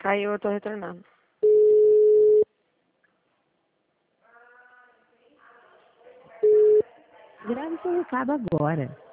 Caiu, eu tô retornando. Grave seu recado agora.